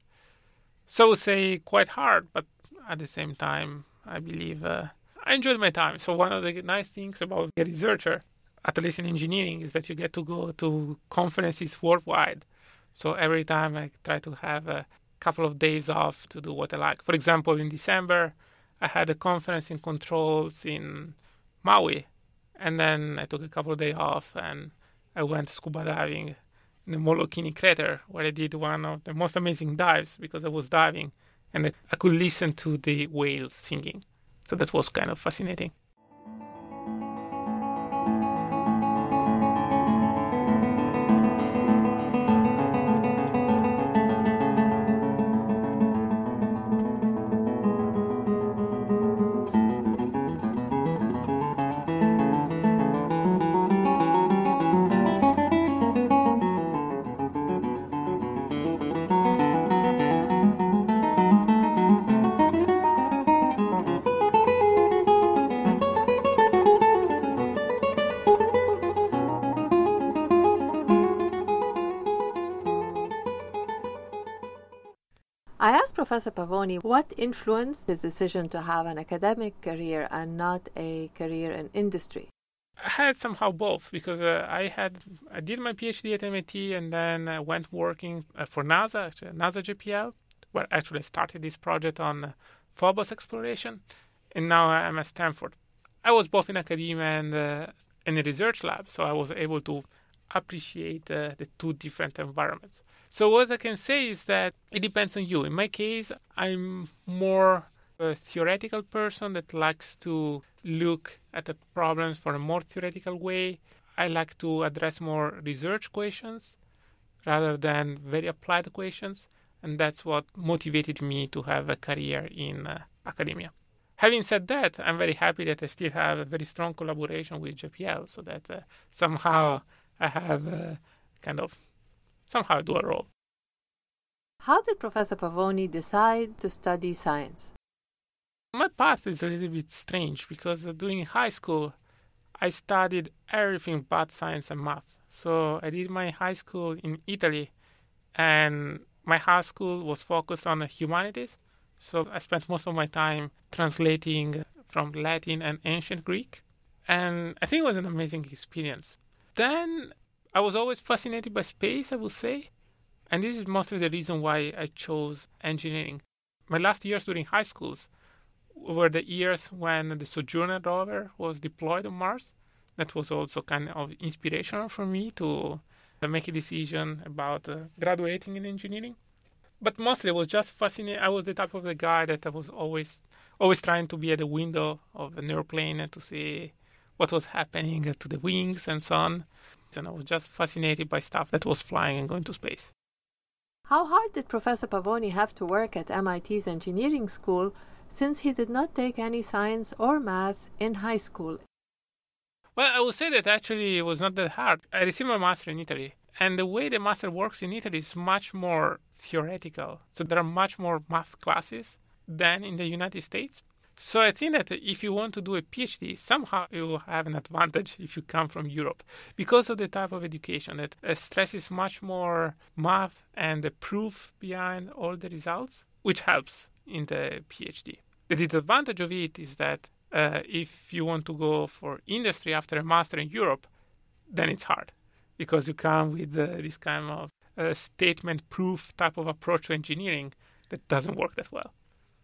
S2: So I would say quite hard, but at the same time I believe uh, I enjoyed my time. So one of the nice things about a researcher, at least in engineering, is that you get to go to conferences worldwide. So every time I try to have a couple of days off to do what I like. For example, in December, I had a conference in controls in Maui. And then I took a couple of days off and I went scuba diving in the Molokini crater, where I did one of the most amazing dives because I was diving and I could listen to the whales singing. So that was kind of fascinating.
S1: I asked Professor Pavoni what influenced his decision to have an academic career and not a career in industry.
S2: I had somehow both because uh, I had I did my PhD at M I T and then I went working uh, for NASA, actually, NASA J P L, where actually I started this project on uh, Phobos exploration, and now I'm at Stanford. I was both in academia and uh, in a research lab, so I was able to appreciate uh, the two different environments. So what I can say is that it depends on you. In my case, I'm more a theoretical person that likes to look at the problems for a more theoretical way. I like to address more research questions rather than very applied questions, and that's what motivated me to have a career in uh, academia. Having said that, I'm very happy that I still have a very strong collaboration with J P L, so that uh, somehow I have uh, kind of somehow dual role.
S1: How did Professor Pavoni decide to study science?
S2: My path is a little bit strange because during high school, I studied everything but science and math. So I did my high school in Italy, and my high school was focused on the humanities. So I spent most of my time translating from Latin and ancient Greek. And I think it was an amazing experience. Then I was always fascinated by space, I would say. And this is mostly the reason why I chose engineering. My last years during high schools were the years when the Sojourner rover was deployed on Mars. That was also kind of inspirational for me to make a decision about uh, graduating in engineering. But mostly I was just fascinated. I was the type of the guy that I was always always trying to be at the window of an airplane to see what was happening to the wings and so on. And I was just fascinated by stuff that was flying and going to space.
S1: How hard did Professor Pavoni have to work at M I T's engineering school since he did not take any science or math in high school?
S2: Well, I would say that actually it was not that hard. I received my master in Italy. And the way the master works in Italy is much more theoretical. So there are much more math classes than in the United States. So I think that if you want to do a PhD, somehow you will have an advantage if you come from Europe because of the type of education that stresses much more math and the proof behind all the results, which helps in the PhD. The disadvantage of it is that uh, if you want to go for industry after a master in Europe, then it's hard because you come with uh, this kind of uh, statement proof type of approach to engineering that doesn't work that well.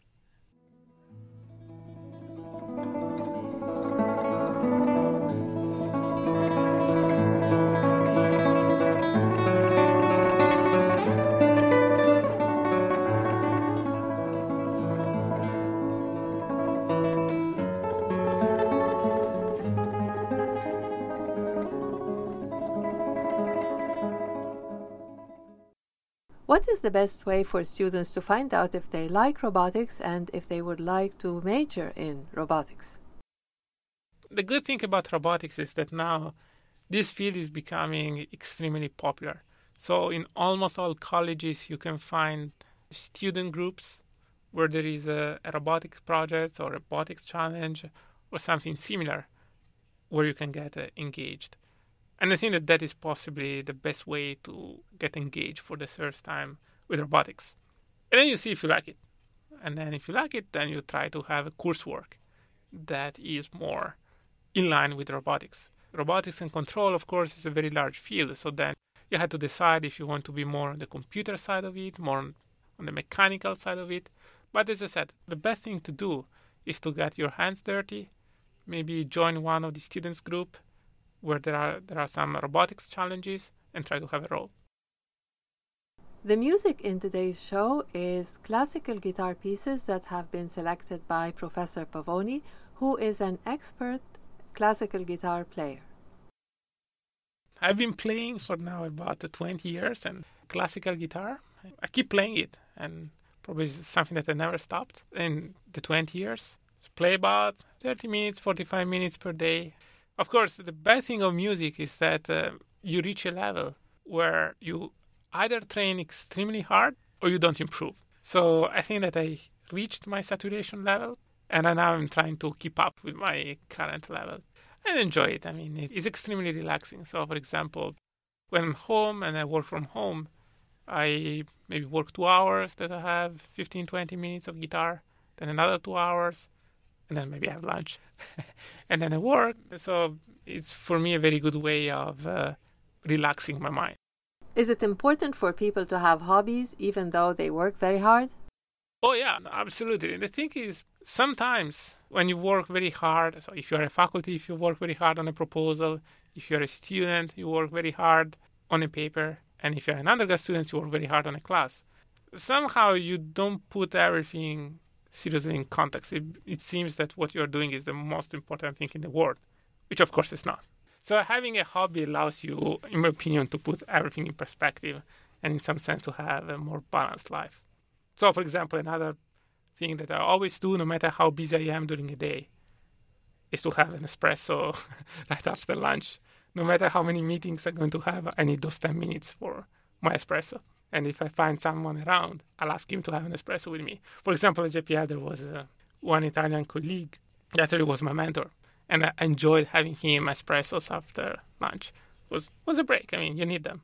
S1: What is the best way for students to find out if they like robotics and if they would like to major in robotics?
S2: The good thing about robotics is that now this field is becoming extremely popular. So in almost all colleges, you can find student groups where there is a, a robotics project or a robotics challenge or something similar where you can get uh, engaged. And I think that that is possibly the best way to get engaged for the first time with robotics. And then you see if you like it. And then if you like it, then you try to have a coursework that is more in line with robotics. Robotics and control, of course, is a very large field. So then you have to decide if you want to be more on the computer side of it, more on, on the mechanical side of it. But as I said, the best thing to do is to get your hands dirty, maybe join one of the students group where there are there are some robotics challenges and try to have a role.
S1: The music in today's show is classical guitar pieces that have been selected by Professor Pavoni, who is an expert classical guitar player.
S2: I've been playing for now about twenty years and classical guitar. I keep playing it and probably it's something that I never stopped in the twenty years. So play about thirty minutes, forty-five minutes per day. Of course, the bad thing of music is that uh, you reach a level where you either train extremely hard or you don't improve. So I think that I reached my saturation level and now I'm trying to keep up with my current level and enjoy it. I mean, it's extremely relaxing. So, for example, when I'm home and I work from home, I maybe work two hours that I have fifteen, twenty minutes of guitar, then another two hours, and then maybe I have lunch, and then I work. So it's for me a very good way of uh, relaxing my mind.
S1: Is it important for people to have hobbies even though they work very hard?
S2: Oh yeah, absolutely. The thing is, sometimes when you work very hard, so if you're a faculty, if you work very hard on a proposal, if you're a student, you work very hard on a paper, And if you're an undergrad student, you work very hard on a class. Somehow you don't put everything seriously in context. It, it seems that what you're doing is the most important thing in the world, which of course is not. So having a hobby allows you, in my opinion, to put everything in perspective and in some sense to have a more balanced life. So for example, another thing that I always do, no matter how busy I am during a day, is to have an espresso right after lunch. No matter how many meetings I'm going to have, I need those ten minutes for my espresso. And if I find someone around, I'll ask him to have an espresso with me. For example, at J P L, there was uh, one Italian colleague that really was my mentor. And I enjoyed having him espressos after lunch. It was, was a break. I mean, you need them.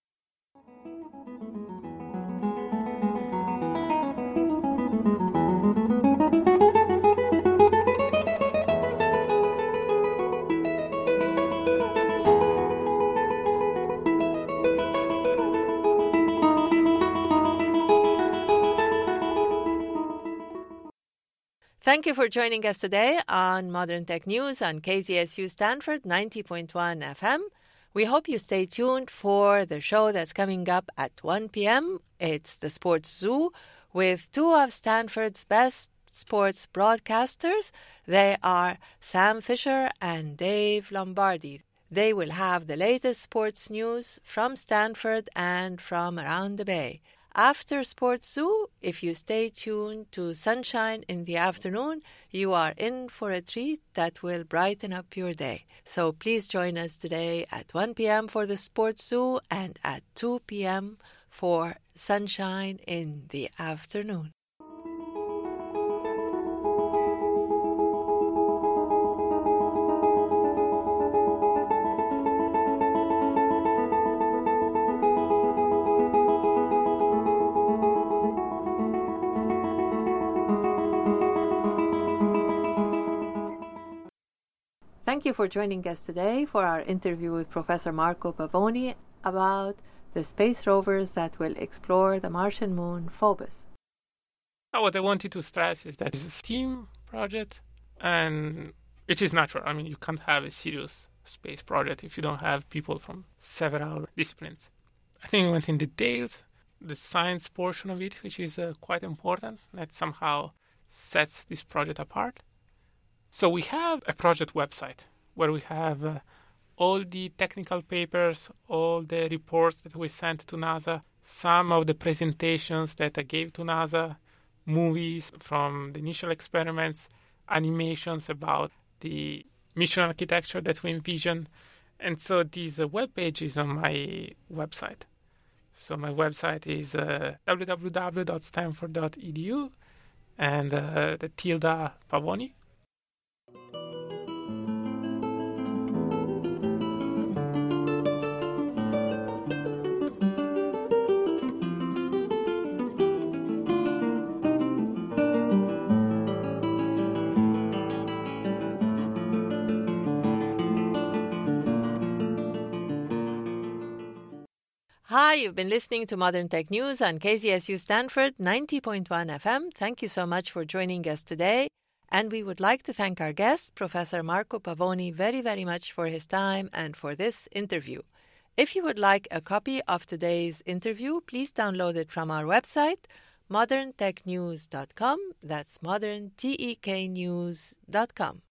S1: Thank you for joining us today on Modern Tech News on K Z S U Stanford ninety point one F M. We hope you stay tuned for the show that's coming up at one p.m. It's the Sports Zoo with two of Stanford's best sports broadcasters. They are Sam Fisher and Dave Lombardi. They will have the latest sports news from Stanford and from around the Bay. After Sports Zoo, if you stay tuned to Sunshine in the afternoon, you are in for a treat that will brighten up your day. So please join us today at one p.m. for the Sports Zoo and at two p.m. for Sunshine in the afternoon. Thank you for joining us today for our interview with Professor Marco Pavoni about the space rovers that will explore the Martian moon Phobos.
S2: What I wanted to stress is that it's a team project, and it is natural. I mean, you can't have a serious space project if you don't have people from several disciplines. I think we went in details, the science portion of it, which is uh, quite important, that somehow sets this project apart. So we have a project website where we have uh, all the technical papers, all the reports that we sent to NASA, some of the presentations that I gave to NASA, movies from the initial experiments, animations about the mission architecture that we envision. And so this uh, web page is on my website. So my website is uh, w w w dot stanford dot e d u and uh, the tilde Pavoni.
S1: Hi, you've been listening to Modern Tech News on K Z S U Stanford ninety point one F M. Thank you so much for joining us today. And we would like to thank our guest, Professor Marco Pavoni, very, very much for his time and for this interview. If you would like a copy of today's interview, please download it from our website, modern tech news dot com. That's modern tech news dot com.